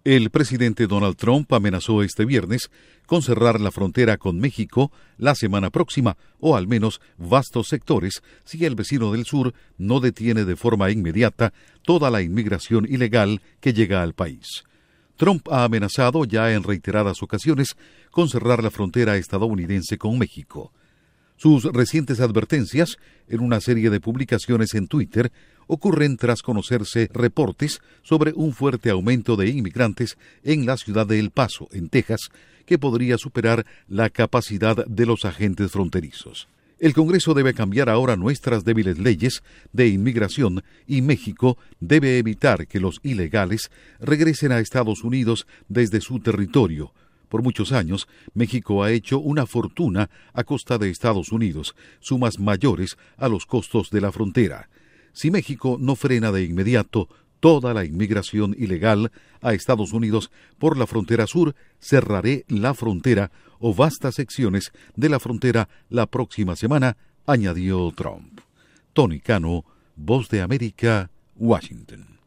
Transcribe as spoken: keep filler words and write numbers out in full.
El presidente Donald Trump amenazó este viernes con cerrar la frontera con México la semana próxima, o al menos vastos sectores, si el vecino del sur no detiene de forma inmediata toda la inmigración ilegal que llega al país. Trump ha amenazado ya en reiteradas ocasiones con cerrar la frontera estadounidense con México. Sus recientes advertencias, en una serie de publicaciones en Twitter, ocurren tras conocerse reportes sobre un fuerte aumento de inmigrantes en la ciudad de El Paso, en Texas, que podría superar la capacidad de los agentes fronterizos. El Congreso debe cambiar ahora nuestras débiles leyes de inmigración y México debe evitar que los ilegales regresen a Estados Unidos desde su territorio. Por muchos años, México ha hecho una fortuna a costa de Estados Unidos, sumas mayores a los costos de la frontera. Si México no frena de inmediato toda la inmigración ilegal a Estados Unidos por la frontera sur, cerraré la frontera o vastas secciones de la frontera la próxima semana, añadió Trump. Tony Cano, Voz de América, Washington.